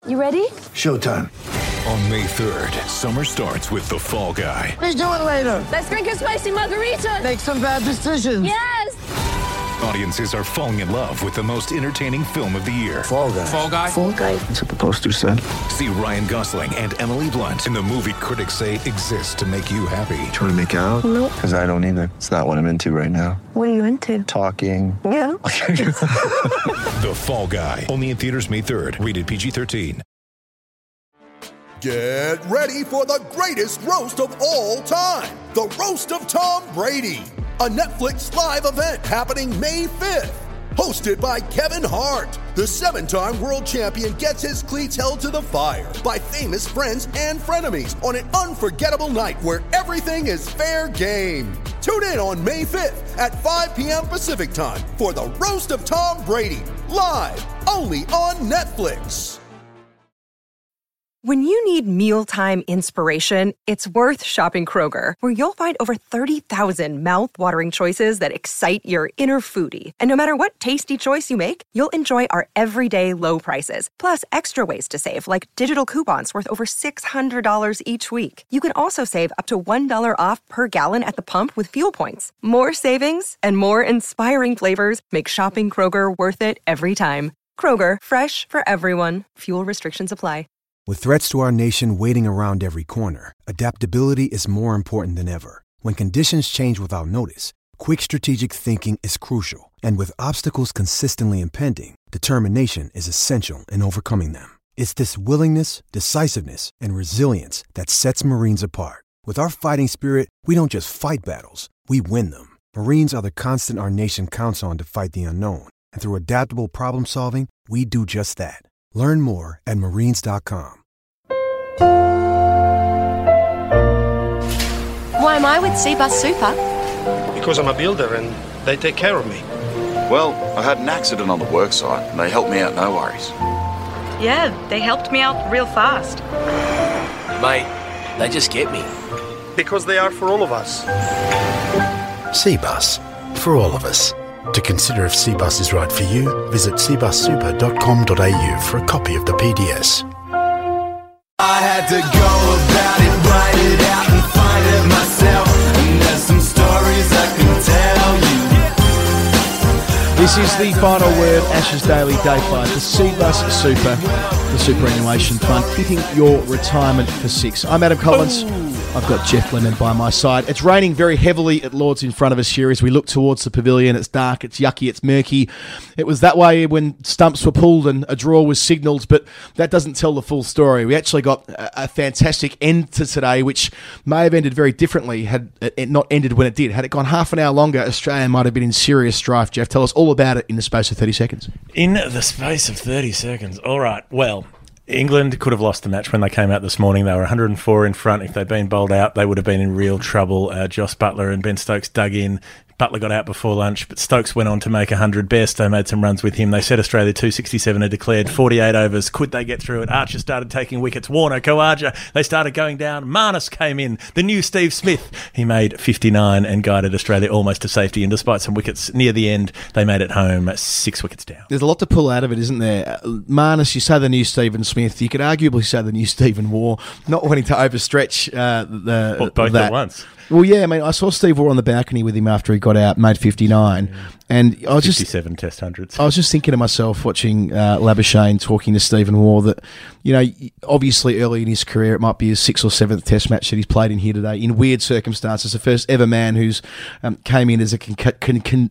You ready? Showtime. On May 3rd, summer starts with The Fall Guy. Let's do it later. Let's drink a spicy margarita. Make some bad decisions. Yes! Audiences are falling in love with the most entertaining film of the year. Fall Guy. Fall Guy? Fall Guy. That's what the poster said. See Ryan Gosling and Emily Blunt in the movie critics say exists to make you happy. Trying to make it out? Nope. Because I don't either. It's not what I'm into right now. What are you into? Talking. Yeah. The Fall Guy. Only in theaters May 3rd. Rated PG-13. Get ready for the greatest roast of all time. The Roast of Tom Brady. A Netflix live event happening May 5th. Hosted by Kevin Hart. The 7-time world champion gets his cleats held to the fire by famous friends and frenemies on an unforgettable night where everything is fair game. Tune in on May 5th at 5 p.m. Pacific time for the Roast of Tom Brady. Live only on Netflix. When you need mealtime inspiration, it's worth shopping Kroger, where you'll find over 30,000 mouth-watering choices that excite your inner foodie. And no matter what tasty choice you make, you'll enjoy our everyday low prices, plus extra ways to save, like digital coupons worth over $600 each week. You can also save up to $1 off per gallon at the pump with fuel points. More savings and more inspiring flavors make shopping Kroger worth it every time. Kroger, fresh for everyone. Fuel restrictions apply. With threats to our nation waiting around every corner, adaptability is more important than ever. When conditions change without notice, quick strategic thinking is crucial. And with obstacles consistently impending, determination is essential in overcoming them. It's this willingness, decisiveness, and resilience that sets Marines apart. With our fighting spirit, we don't just fight battles, we win them. Marines are the constant our nation counts on to fight the unknown. And through adaptable problem solving, we do just that. Learn more at marines.com. Why am I with Seabus Super? Because I'm a builder and they take care of me. Well, I had an accident on the work site and they helped me out, no worries. Yeah, they helped me out real fast. Mate, they just get me. Because they are for all of us. Seabus, for all of us. To consider if Seabus is right for you, visit cbussuper.com.au for a copy of the PDS. I had to go about it, write it out and find it myself. And there's some stories I can tell you. This is the final word, Ashes Daily Day 5. The Seabus Super, the superannuation fund, hitting your retirement for 6. I'm Adam Collins. I've got Jeff Lemon by my side. It's raining very heavily at Lord's in front of us here as we look towards the pavilion. It's dark, it's yucky, it's murky. It was that way when stumps were pulled and a draw was signalled, but that doesn't tell the full story. We actually got a fantastic end to today, which may have ended very differently had it not ended when it did. Had it gone half an hour longer, Australia might have been in serious strife. Jeff, tell us all about it in the space of 30 seconds. In the space of 30 seconds. All right, well, England could have lost the match when they came out this morning. They were 104 in front. If they'd been bowled out, they would have been in real trouble. Joss Buttler and Ben Stokes dug in. Butler got out before lunch, but Stokes went on to make 100. Bairstow made some runs with him. They said Australia 267 had declared 48 overs. Could they get through it? Archer started taking wickets. Warner, Khawaja, they started going down. Marnus came in. The new Steve Smith. He made 59 and guided Australia almost to safety. And despite some wickets near the end, they made it home 6 wickets down. There's a lot to pull out of it, isn't there? Marnus, you say the new Stephen Smith. You could arguably say the new Stephen Waugh, not wanting to overstretch both at once. Well, yeah, I mean, I saw Steve Waugh on the balcony with him after he got out, made 59, and I was 57 Test hundreds. I was just thinking to myself, watching Labuschagne talking to Stephen Waugh, that, you know, obviously early in his career, it might be his 6th or 7th Test match that he's played in here today in weird circumstances. The first ever man who's came in as a concussion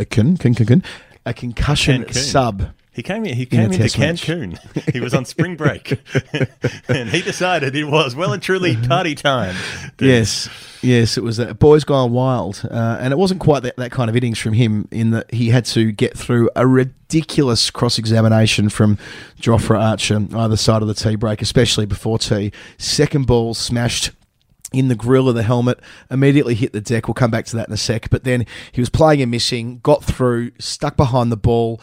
sub. He came into Cancun. He was on spring break. And he decided it was well and truly party time. Yes, it was Boys Gone Wild. And it wasn't quite that kind of innings from him, in that he had to get through a ridiculous cross-examination from Jofra Archer either side of the tea break, especially before tea. Second ball smashed in the grill of the helmet, immediately hit the deck. We'll come back to that in a sec. But then he was playing and missing, got through, stuck behind the ball,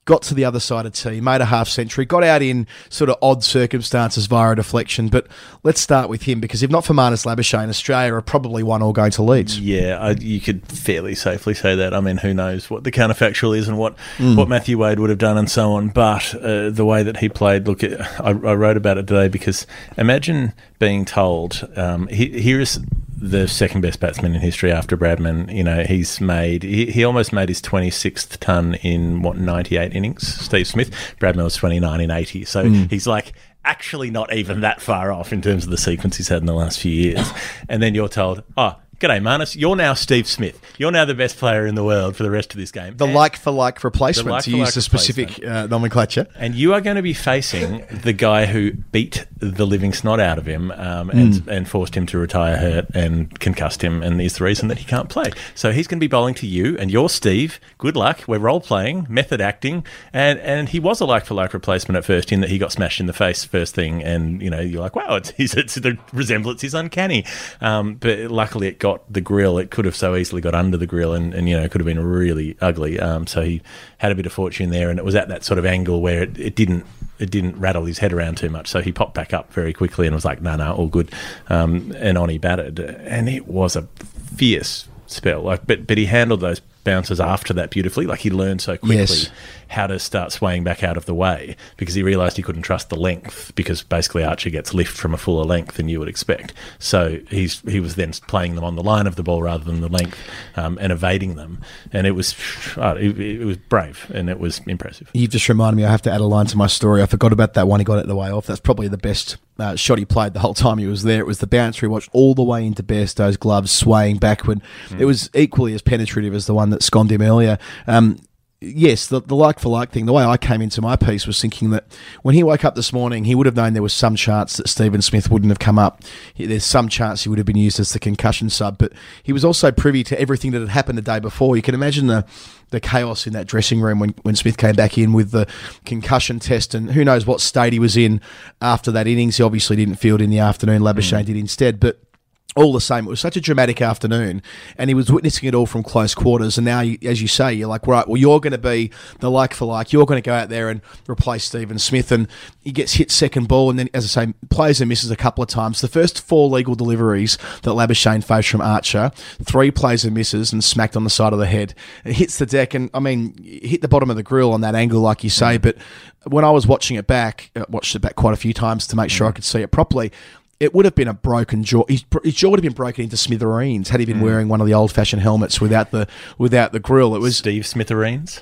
got to the other side of tee, made a half century, got out in sort of odd circumstances via a deflection. But let's start with him, because if not for Marnus Labuschagne, Australia are probably 1-1 going to Leeds. Yeah, you could fairly safely say that. I mean, who knows what the counterfactual is and what Matthew Wade would have done and so on. But the way that he played, look, I wrote about it today, because imagine being told, here is the second best batsman in history after Bradman. You know, he almost made his 26th ton in 98 innings, Steve Smith. Bradman was 29 in 80. So he's like actually not even that far off in terms of the sequence he's had in the last few years. And then you're told, g'day, Marnus. You're now Steve Smith. You're now the best player in the world for the rest of this game. The like-for-like replacement, to use the specific nomenclature. And you are going to be facing the guy who beat the living snot out of him and forced him to retire hurt and concussed him, and is the reason that he can't play. So he's going to be bowling to you, and you're Steve. Good luck. We're role-playing, method acting, and he was a like-for-like replacement at first, in that he got smashed in the face first thing, and you know, you're like, wow, it's the resemblance is uncanny. But luckily it got the grill. It could have so easily got under the grill, and you know, it could have been really ugly. So he had a bit of fortune there, and it was at that sort of angle where it didn't rattle his head around too much. So he popped back up very quickly and was like, no, all good. And on he batted, and it was a fierce spell. But he handled those bounces after that beautifully. Like, he learned so quickly how to start swaying back out of the way, because he realised he couldn't trust the length, because basically Archer gets lift from a fuller length than you would expect. So he was then playing them on the line of the ball rather than the length, and evading them. And it was brave, and it was impressive. You've just reminded me, I have to add a line to my story. I forgot about that one. He got it the way off. That's probably the best shot he played the whole time he was there. It was the bouncer he watched all the way into Bairstow's gloves, swaying backward. It was equally as penetrative as the one that sconned him earlier. Yes, the like-for-like thing, the way I came into my piece was thinking that when he woke up this morning, he would have known there was some chance that Stephen Smith wouldn't have come up. There's some chance he would have been used as the concussion sub, but he was also privy to everything that had happened the day before. You can imagine the chaos in that dressing room when Smith came back in with the concussion test, and who knows what state he was in after that innings. He obviously didn't field in the afternoon. Labuschagne did instead, but all the same, it was such a dramatic afternoon, and he was witnessing it all from close quarters. And now, as you say, you're like, right, well, you're going to be the like-for-like. You're going to go out there and replace Stephen Smith, and he gets hit second ball, and then, as I say, plays and misses a couple of times. The first 4 legal deliveries that Labuschagne faced from Archer, 3 plays and misses, and smacked on the side of the head. It hits the deck, and, I mean, hit the bottom of the grill on that angle, like you say, but when I was watching it back, watched it back quite a few times to make sure I could see it properly, it would have been a broken jaw. His jaw would have been broken into smithereens had he been wearing one of the old-fashioned helmets without the grill. It was Steve Smithereens,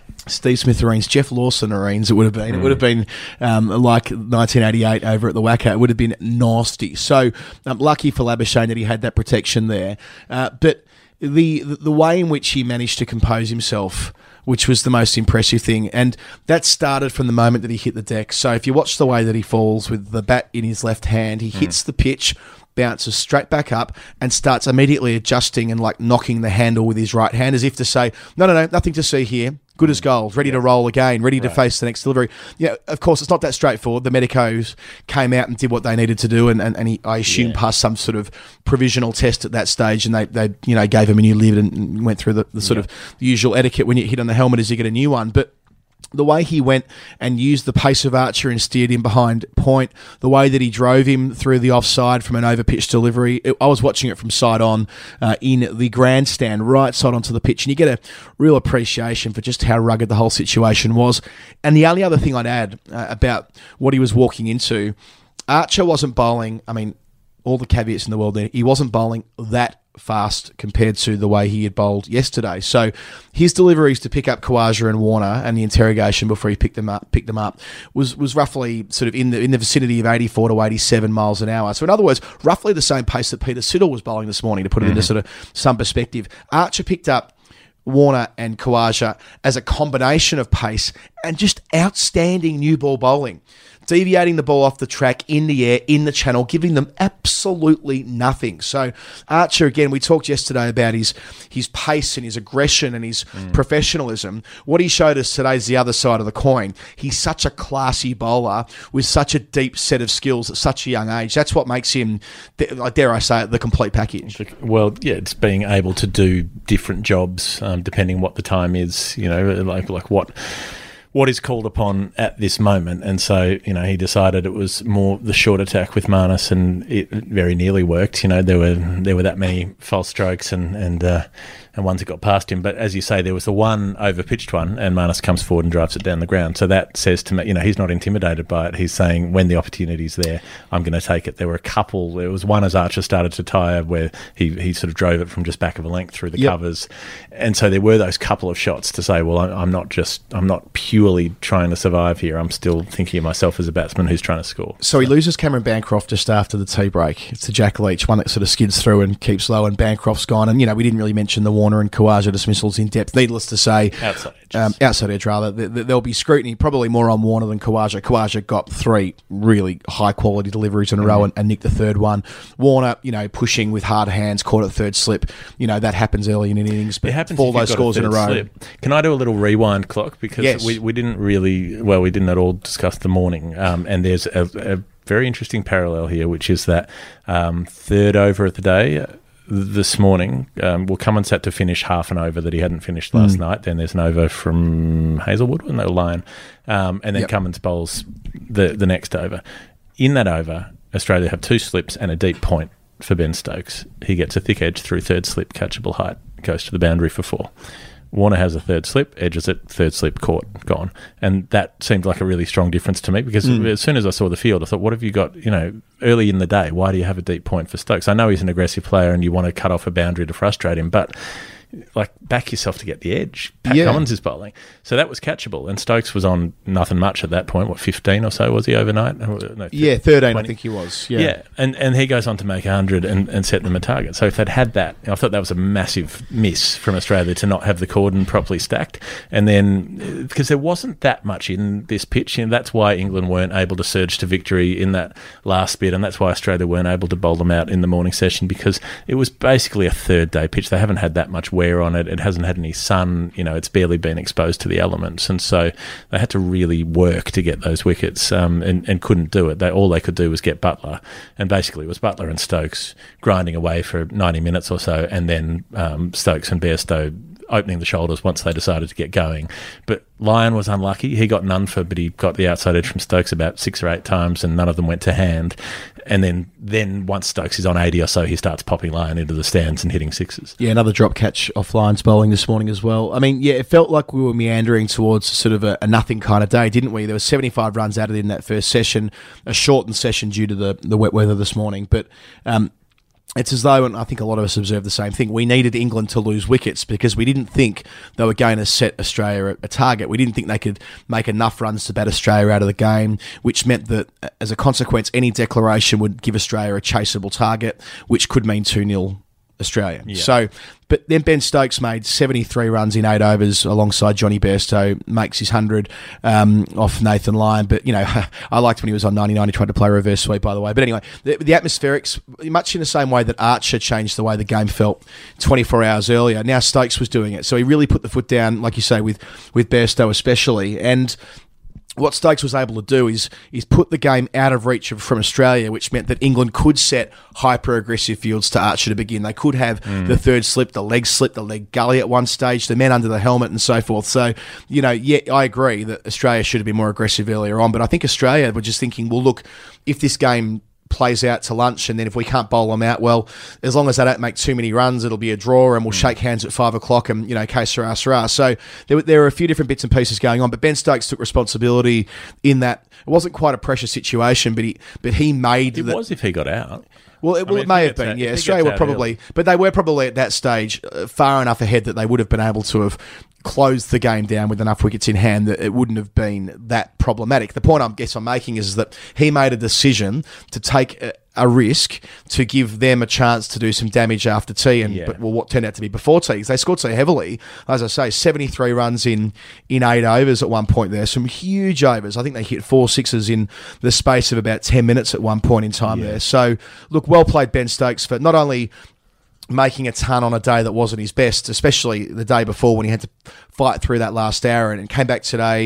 Jeff Lawson-ereens. It would have been. It would have been like 1988 over at the Wacker. It would have been nasty. So lucky for Labuschagne that he had that protection there. But the way in which he managed to compose himself, which was the most impressive thing. And that started from the moment that he hit the deck. So if you watch the way that he falls with the bat in his left hand, he hits the pitch, bounces straight back up, and starts immediately adjusting and like knocking the handle with his right hand, as if to say, no, nothing to see here. Good as gold, ready to roll again, ready to face the next delivery. Yeah, of course, it's not that straightforward. The medicos came out and did what they needed to do, and he, I assume, passed some sort of provisional test at that stage, and they gave him a new lid and went through the sort of usual etiquette when you hit on the helmet as you get a new one. But the way he went and used the pace of Archer and steered him behind point, the way that he drove him through the offside from an overpitch delivery, I was watching it from side on in the grandstand, right side onto the pitch, and you get a real appreciation for just how rugged the whole situation was. And the only other thing I'd add about what he was walking into, Archer wasn't bowling, I mean, all the caveats in the world there, he wasn't bowling that fast compared to the way he had bowled yesterday. So his deliveries to pick up Khawaja and Warner and the interrogation before he picked them up was roughly sort of in the vicinity of 84 to 87 miles an hour. So in other words, roughly the same pace that Peter Siddle was bowling this morning, to put it into sort of some perspective. Archer picked up Warner and Khawaja as a combination of pace and just outstanding new ball bowling, deviating the ball off the track, in the air, in the channel, giving them absolutely nothing. So Archer, again, we talked yesterday about his pace and his aggression and his professionalism. What he showed us today is the other side of the coin. He's such a classy bowler with such a deep set of skills at such a young age. That's what makes him, dare I say it, the complete package. Well, yeah, it's being able to do different jobs depending what the time is, like what is called upon at this moment. And so, he decided it was more the short attack with Marnus, and it very nearly worked. There were that many false strokes and ones that got past him. But as you say, there was the one over-pitched one, and Marnus comes forward and drives it down the ground. So that says to me, he's not intimidated by it. He's saying, when the opportunity's there, I'm going to take it. There were a couple. There was one as Archer started to tire where he sort of drove it from just back of a length through the covers. And so there were those couple of shots to say, well, I'm not purely trying to survive here. I'm still thinking of myself as a batsman who's trying to score. So he loses Cameron Bancroft just after the tea break. It's to Jack Leach, one that sort of skids through and keeps low, and Bancroft's gone. And, we didn't really mention the Warner and Khawaja dismissals in depth. Needless to say, outside edge rather, there'll be scrutiny probably more on Warner than Khawaja. Khawaja got 3 really high-quality deliveries in a row and nicked the third one. Warner, pushing with hard hands, caught at third slip. That happens early in an innings, but 4 those scores in a row. Slip. Can I do a little rewind clock? Because we didn't we didn't at all discuss the morning. And there's a very interesting parallel here, which is that third over of the day this morning, will Cummins had to finish half an over that he hadn't finished last night. Then there's an over from Hazelwood when they were Lion, and then Cummins bowls the next over. In that over, Australia have 2 slips and a deep point for Ben Stokes. He gets a thick edge through third slip, catchable height, goes to the boundary for 4. Warner has a third slip, edges it, third slip, caught, gone. And that seemed like a really strong difference to me, because as soon as I saw the field, I thought, what have you got, early in the day? Why do you have a deep point for Stokes? I know he's an aggressive player and you want to cut off a boundary to frustrate him, but back yourself to get the edge. Pat Cummins is bowling. So that was catchable. And Stokes was on nothing much at that point. 15 or so was he overnight? No, 13 20. I think he was. Yeah. And he goes on to make 100 and set them a target. So if they'd had that, I thought that was a massive miss from Australia to not have the cordon properly stacked. And then, because there wasn't that much in this pitch, that's why England weren't able to surge to victory in that last bit, and that's why Australia weren't able to bowl them out in the morning session, because it was basically a third day pitch. They haven't had that much wear on it. It hasn't had any sun. It's barely been exposed to the elements, and so they had to really work to get those wickets, and couldn't do it. All they could do was get Buttler, and basically it was Buttler and Stokes grinding away for 90 minutes or so, and then Stokes and Bairstow opening the shoulders once they decided to get going. But Lyon was unlucky. He got none but he got the outside edge from Stokes about 6 or 8 times, and none of them went to hand. And then once Stokes is on 80 or so, he starts popping Lyon into the stands and hitting sixes. Yeah, another drop catch off Lyon's bowling this morning as well. I mean, it felt like we were meandering towards sort of a nothing kind of day, didn't we? There were 75 runs added in that first session, a shortened session due to the wet weather this morning. But it's as though, and I think a lot of us observed the same thing, we needed England to lose wickets because we didn't think they were going to set Australia a target. We didn't think they could make enough runs to bat Australia out of the game, which meant that, as a consequence, any declaration would give Australia a chaseable target, which could mean 2-0 Australia. Yeah. So, but then Ben Stokes made 73 runs in 8 overs alongside Johnny Bairstow, makes his 100 off Nathan Lyon. But, I liked when he was on 99, he tried to play reverse sweep, by the way. But anyway, the atmospherics, much in the same way that Archer changed the way the game felt 24 hours earlier, now Stokes was doing it. So he really put the foot down, like you say, with Bairstow especially. And what Stokes was able to do is put the game out of reach from Australia, which meant that England could set hyper-aggressive fields to Archer to begin. They could have the third slip, the leg gully at one stage, the men under the helmet and so forth. So, I agree that Australia should have been more aggressive earlier on, but I think Australia were just thinking, well, look, if this game plays out to lunch, and then if we can't bowl them out, well, as long as they don't make too many runs, it'll be a draw, and we'll shake hands at 5 o'clock, and que sera, sera. So there were a few different bits and pieces going on, but Ben Stokes took responsibility in that it wasn't quite a pressure situation, but he made it was if he got out. Well, it may have been, yeah. Australia were probably, but they were probably at that stage far enough ahead that they would have been able to have closed the game down with enough wickets in hand that it wouldn't have been that problematic. The point I'm making is that he made a decision to take a risk to give them a chance to do some damage after tea, but what turned out to be before tea, because they scored so heavily. As I say, 73 runs in 8 overs at one point there, some huge overs. I think they hit 4 sixes in the space of about 10 minutes at one point in time there. So, look, well played Ben Stokes for not only making a ton on a day that wasn't his best, especially the day before when he had to fight through that last hour, and came back today,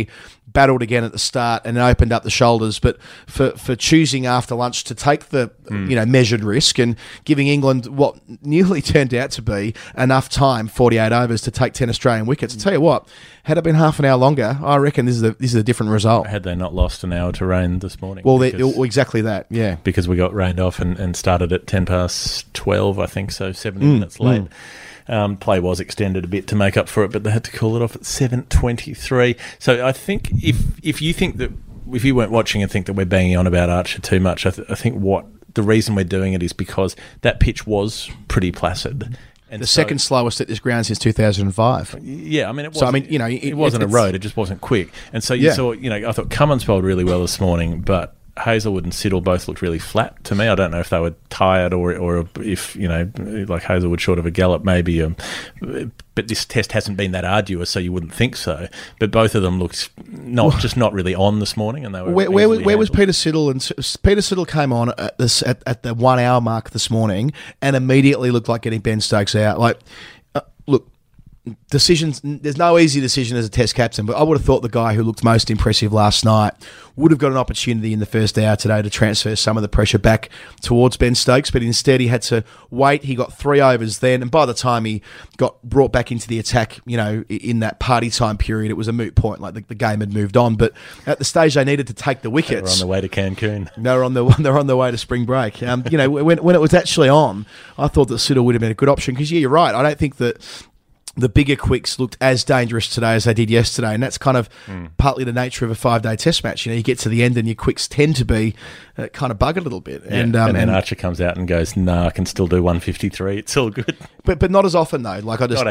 battled again at the start and opened up the shoulders. But for choosing after lunch to take the measured risk and giving England what nearly turned out to be enough time, 48 overs, to take 10 Australian wickets. I tell you what, had it been half an hour longer, I reckon this is a different result. Had they not lost an hour to rain this morning? Well, exactly that, yeah. Because we got rained off and started at 10 past 12, I think, so 70 minutes late. Play was extended a bit to make up for it, but they had to call it off at 7:23. So I think if you think that, if you weren't watching and think that we're banging on about Archer too much, I think the reason we're doing it is because that pitch was pretty placid. And the second slowest at this ground since 2005. Yeah, I mean, it wasn't, wasn't a road, it just wasn't quick. And so you saw, I thought Cummins bowled really well this morning, but Hazelwood and Siddle both looked really flat to me. I don't know if they were tired or if, like Hazelwood short of a gallop maybe. But this test hasn't been that arduous, so you wouldn't think so. But both of them looked not really on this morning, and they were. Where was Peter Siddle? And Peter Siddle came on at the 1 hour mark this morning, and immediately looked like getting Ben Stokes out. Look. Decisions. There's no easy decision as a Test captain, but I would have thought the guy who looked most impressive last night would have got an opportunity in the first hour today to transfer some of the pressure back towards Ben Stokes, but instead he had to wait. He got 3 overs then, and by the time he got brought back into the attack, in that party time period, it was a moot point. Like the game had moved on, but at the stage they needed to take the wickets. They were on the way to Cancun. They're on the way to spring break. When it was actually on, I thought that Siddle would have been a good option because you're right. I don't think that the bigger quicks looked as dangerous today as they did yesterday, and that's kind of partly the nature of a 5-day test match. You get to the end and your quicks tend to be kind of bug a little bit. Yeah. And then Archer comes out and goes, "Nah, I can still do 153. It's all good." But not as often though.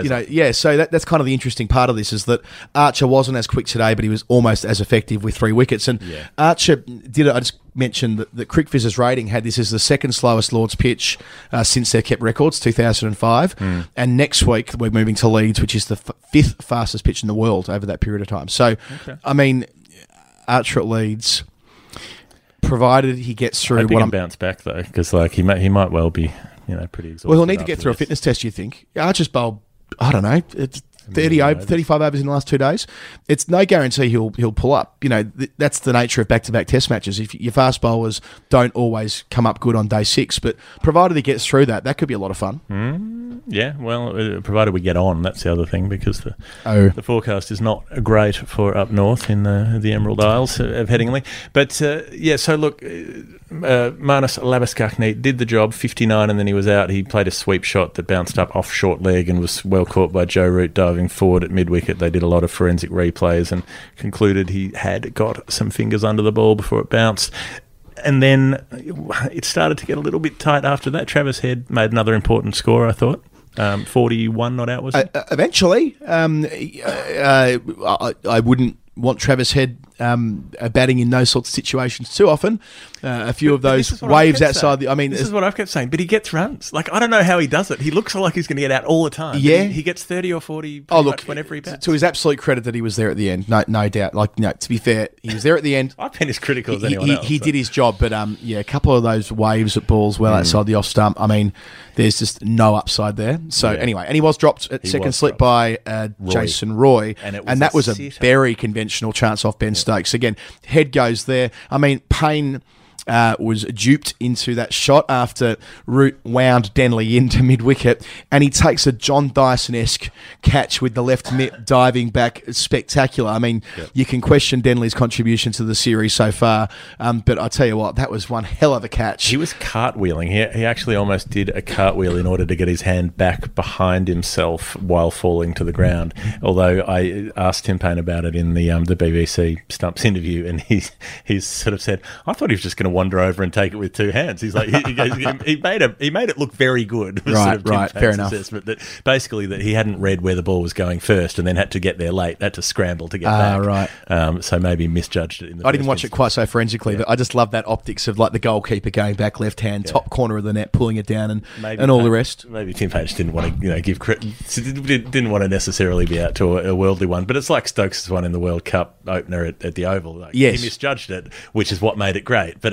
So that's kind of the interesting part of this is that Archer wasn't as quick today, but he was almost as effective with 3 wickets. And Archer did it. I just mentioned that CricViz's rating had this as the second slowest Lord's pitch since they've kept records, 2005. And next week we're moving to Leeds, which is the 5th fastest pitch in the world over that period of time. So, I mean, Archer at Leeds, provided he gets through. I hope he can bounce back though, because he might well be pretty exhausted. Well, he'll need to get through a fitness test. You think Archer's bowled? I don't know. It's 35 overs in the last 2 days. It's no guarantee he'll pull up. That's the nature of back-to-back test matches. If your fast bowlers don't always come up good on day 6, but provided he gets through that could be a lot of fun. Yeah, well, provided we get on, that's the other thing, because the forecast is not great for up north in the Emerald Isles of Headingley. But so look, Marnus Labuschagne did the job, 59, and then he was out. He played a sweep shot that bounced up off short leg and was well caught by Joe Root diving forward at mid-wicket. They did a lot of forensic replays and concluded he had got some fingers under the ball before it bounced. And then it started to get a little bit tight after that. Travis Head made another important score, I thought. 41 not out, was it? Eventually. I wouldn't want Travis Head batting in those sorts of situations too often. A few of those waves outside this is what I've kept saying, but he gets runs. I don't know how he does it. He looks like he's going to get out all the time. Yeah. He gets 30 or 40 whenever he bats. To his absolute credit that he was there at the end, no doubt. To be fair, he was there at the end. I've been as critical as anyone else. He did his job, but a couple of those waves at balls well outside the off stump. There's just no upside there. So anyway, and he was dropped at second slip by Jason Roy, and that was a very conventional chance off Ben Stokes. Again, Head goes there. Payne was duped into that shot after Root wound Denley into mid-wicket, and he takes a John Dyson-esque catch with the left mitt diving back. Spectacular. You can question Denley's contribution to the series so far, but I tell you what, that was one hell of a catch. He was cartwheeling. He actually almost did a cartwheel in order to get his hand back behind himself while falling to the ground. Although I asked Tim Payne about it in the BBC Stumps interview, and he's sort of said, I thought he was just going to wander over and take it with 2 hands. He's like, he made it look very good. Right, fair enough. Assessment that basically that he hadn't read where the ball was going first, and then had to get there late. Had to scramble to get back. Right. So maybe misjudged it. I didn't watch it quite so forensically, but I just love that optics of the goalkeeper going back left hand, top corner of the net, pulling it down, and all the rest. Maybe Tim Payne didn't want to give credit. Didn't want to necessarily be out to a worldly one, but it's like Stokes' one in the World Cup opener at the Oval. Yes. He misjudged it, which is what made it great. But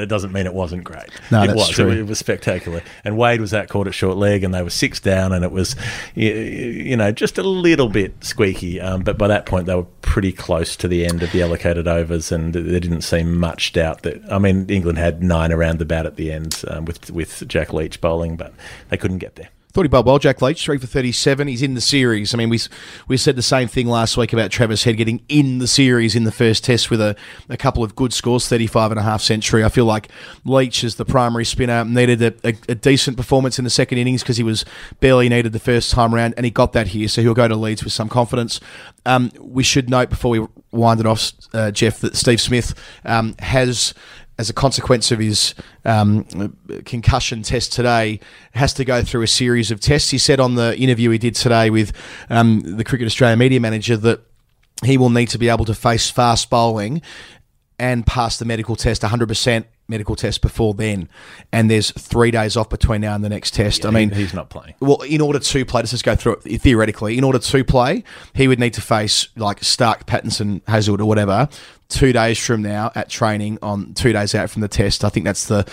it doesn't mean it wasn't great. No, it that's was. true. It was spectacular. And Wade was out caught at short leg, and they were 6 down, and it was, just a little bit squeaky. But by that point, they were pretty close to the end of the allocated overs, and there didn't seem much doubt that. I mean, England had 9 around the bat at the end with Jack Leach bowling, but they couldn't get there. Thought he bowled well, Jack Leach, 3 for 37. He's in the series. I mean, we said the same thing last week about Travis Head getting in the series in the first test with a couple of good scores, 35.5 century. I feel like Leach, as the primary spinner, needed a decent performance in the second innings because he was barely needed the first time round, and he got that here, so he'll go to Leeds with some confidence. We should note before we wind it off, Jeff, that Steve Smith has, as a consequence of his concussion test today, has to go through a series of tests. He said on the interview he did today with the Cricket Australia media manager that he will need to be able to face fast bowling and pass the medical test, 100% medical test before then. And there's 3 days off between now and the next test. Yeah, I mean, he's not playing. Well, in order to play, let's just go through it theoretically. In order to play, he would need to face like Stark, Pattinson, Hazlewood or whatever 2 days from now at training on 2 days out from the test. I think that's the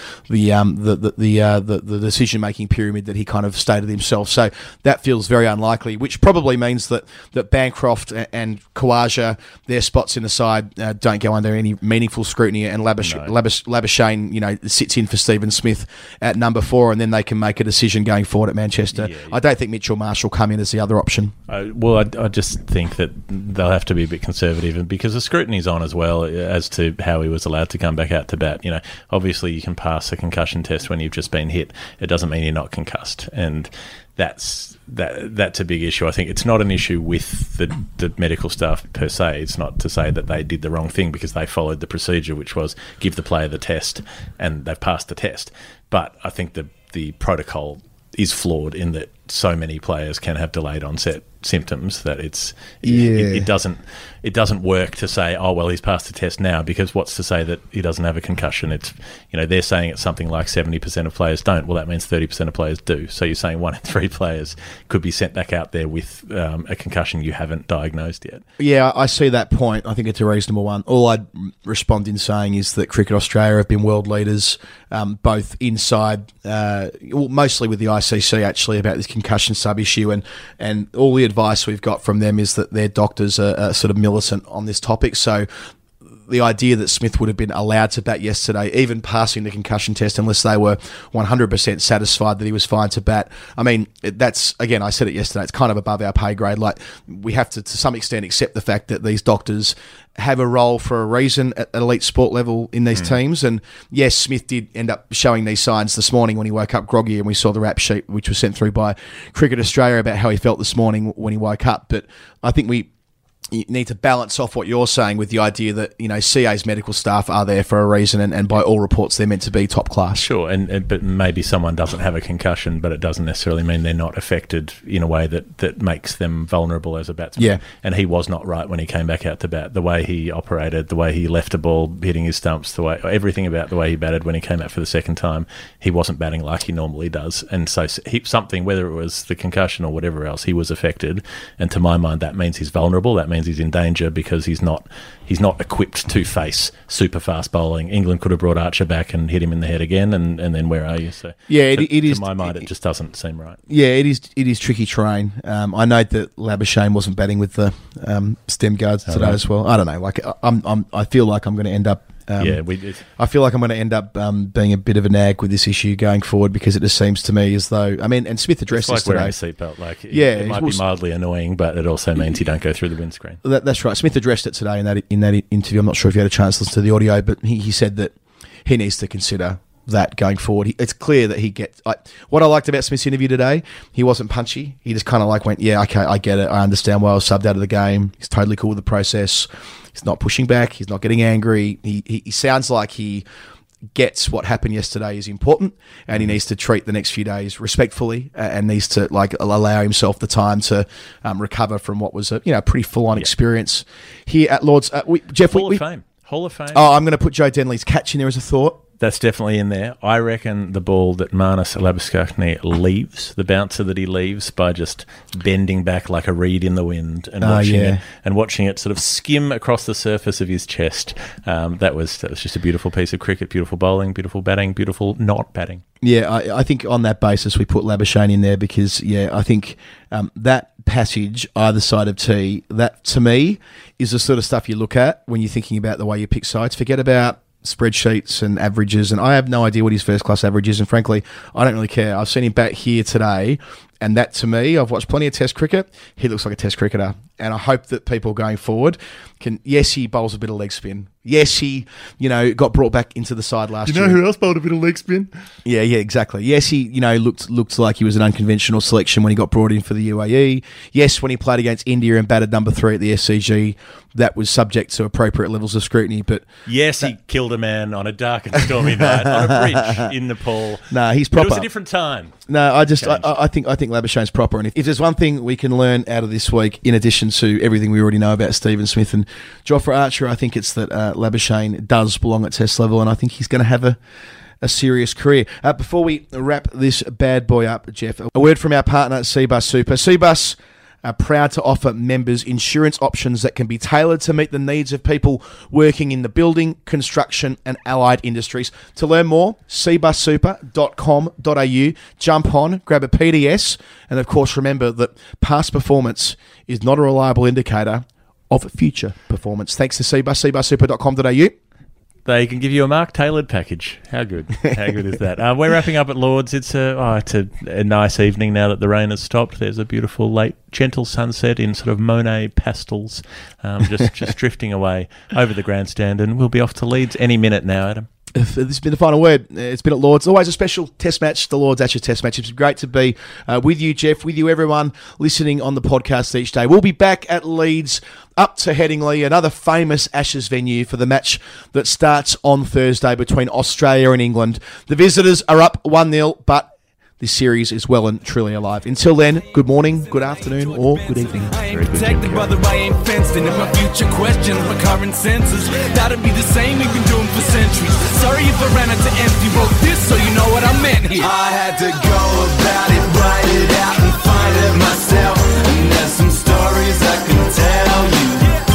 decision-making pyramid that he kind of stated himself. So that feels very unlikely, which probably means that Bancroft and Khawaja, their spots in the side, don't go under any meaningful scrutiny, and Labuschagne, sits in for Stephen Smith at number 4, and then they can make a decision going forward at Manchester. Yeah. I don't think Mitchell Marsh will come in as the other option. I just think that they'll have to be a bit conservative, and because the scrutiny's on as well as to how he was allowed to come back out to bat. Obviously you can pass a concussion test when you've just been hit. It doesn't mean you're not concussed, and that's a big issue. I think it's not an issue with the medical staff per se. It's not to say that they did the wrong thing because they followed the procedure, which was give the player the test, and they've passed the test. But I think the protocol is flawed in that so many players can have delayed onset symptoms that it doesn't work to say, oh well, he's passed the test now, because what's to say that he doesn't have a concussion? It's they're saying it's something like 70% of players don't. Well, that means 30% of players do. So you're saying 1 in 3 players could be sent back out there with a concussion you haven't diagnosed yet. Yeah, I see that point. I think it's a reasonable one. All I'd respond in saying is that Cricket Australia have been world leaders, both inside, mostly with the ICC actually, about this concussion sub issue, and all the advice we've got from them is that their doctors are sort of militant on this topic. So the idea that Smith would have been allowed to bat yesterday, even passing the concussion test, unless they were 100% satisfied that he was fine to bat, I mean, that's, again, I said it yesterday, it's kind of above our pay grade. Like, we have to some extent, accept the fact that these doctors have a role for a reason at elite sport level in these teams. And yes, Smith did end up showing these signs this morning when he woke up groggy, and we saw the rap sheet which was sent through by Cricket Australia about how he felt this morning when he woke up. But I think you need to balance off what you're saying with the idea that, CA's medical staff are there for a reason, and by all reports they're meant to be top class. Sure, but maybe someone doesn't have a concussion, but it doesn't necessarily mean they're not affected in a way that makes them vulnerable as a batsman. Yeah. And he was not right when he came back out to bat. The way he operated, the way he left a ball hitting his stumps, everything about the way he batted when he came out for the second time, he wasn't batting like he normally does. And so something, whether it was the concussion or whatever else, he was affected. And to my mind, that means he's vulnerable. That means he's in danger because he's not equipped to face super fast bowling. England could have brought Archer back and hit him in the head again, and then where are you? So yeah, it is. To my mind, it just doesn't seem right. Yeah, it is tricky terrain. I know that Labuschagne wasn't batting with the stem guards today as well. I don't know. Like I feel like I'm going to end up. I feel like I'm going to end up being a bit of a nag with this issue going forward, because it just seems to me as though, and Smith addressed this today. It's like wearing a seatbelt. It might be mildly annoying, but it also means you don't go through the windscreen. That's right. Smith addressed it today in that interview. I'm not sure if you had a chance to listen to the audio, but he said that he needs to consider that going forward. It's clear that he gets... what I liked about Smith's interview today, he wasn't punchy. He just kind of went, yeah, okay, I get it. I understand why I was subbed out of the game. He's totally cool with the process. He's not pushing back. He's not getting angry. He sounds like he gets what happened yesterday is important, and he needs to treat the next few days respectfully, and needs to allow himself the time to recover from what was a pretty full-on experience here at Lord's. Hall of Fame. Hall of Fame. Oh, I'm going to put Joe Denley's catch in there as a thought. That's definitely in there. I reckon the ball that Marnus Labuschagne leaves, the bouncer that he leaves by just bending back like a reed in the wind and watching it sort of skim across the surface of his chest. That was just a beautiful piece of cricket, beautiful bowling, beautiful batting, beautiful not batting. Yeah, I think on that basis we put Labuschagne in there because, I think that passage either side of tee, that to me is the sort of stuff you look at when you're thinking about the way you pick sides. Forget about spreadsheets and averages, and I have no idea what his first class average is, and frankly I don't really care. I've seen him back here today, and that to me, I've watched plenty of Test cricket, he looks like a Test cricketer, and I hope that people going forward can, yes, he bowls a bit of leg spin, yes, he got brought back into the side last year. Who else bowled a bit of leg spin? Yeah, exactly. Yes, he looked like he was an unconventional selection when he got brought in for the UAE. Yes, when he played against India and batted number 3 at the SCG, that was subject to appropriate levels of scrutiny. But yes, he killed a man on a dark and stormy night on a bridge in Nepal. No, he's proper. But it was a different time. No, I think Labuschagne's proper, and if there's one thing we can learn out of this week, in addition to everything we already know about Stephen Smith and Jofra Archer, I think it's that Labuschagne does belong at Test level, and I think he's going to have a serious career. Before we wrap this bad boy up, Jeff, a word from our partner, Cbus Super. Cbus are proud to offer members insurance options that can be tailored to meet the needs of people working in the building, construction and allied industries. To learn more, cbussuper.com.au. Jump on, grab a PDS, and of course remember that past performance is not a reliable indicator of future performance. Thanks to Cbus, cbussuper.com.au. They can give you a Mark-tailored package. How good? How good is that? We're wrapping up at Lord's. It's a nice evening now that the rain has stopped. There's a beautiful late, gentle sunset in sort of Monet pastels, just drifting away over the grandstand, and we'll be off to Leeds any minute now, Adam. This has been the final word. It's been at Lord's. Always a special test match, the Lord's Ashes test match. It's great to be with you, Jeff, with you, everyone listening on the podcast each day. We'll be back at Leeds, up to Headingley, another famous Ashes venue for the match that starts on Thursday between Australia and England. The visitors are up 1-0, but this series is well and truly alive. Until then, good morning, good afternoon, or good evening. I ain't protected, brother, I ain't fenced in. If my future questions, my current senses, that'll be the same we've been doing for centuries. Sorry if I ran out to empty, wrote this so you know what I meant here. I had to go about it, write it out and find it myself. And there's some stories I can tell you.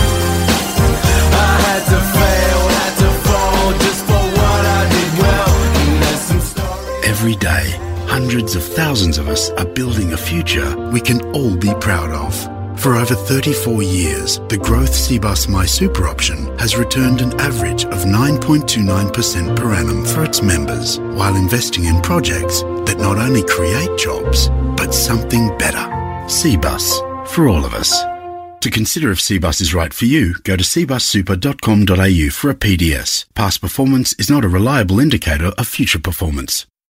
I had to fail, had to fall just for what I did well. And there's some stories. Every day, hundreds of thousands of us are building a future we can all be proud of. For over 34 years, the Growth Cbus My Super option has returned an average of 9.29% per annum for its members, while investing in projects that not only create jobs, but something better. Cbus, for all of us. To consider if Cbus is right for you, go to cbussuper.com.au for a PDS. Past performance is not a reliable indicator of future performance.